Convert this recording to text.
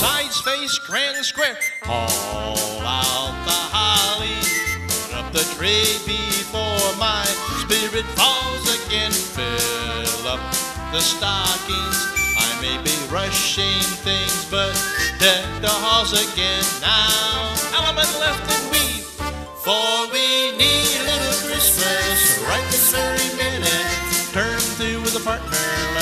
sides face grand and square. Haul out the holly, put up the tree before my spirit falls again. Fill up the stockings, I may be rushing things, but deck the halls again. Now element left and weave, for we need a little Christmas right this very minute. Turn through with a partner.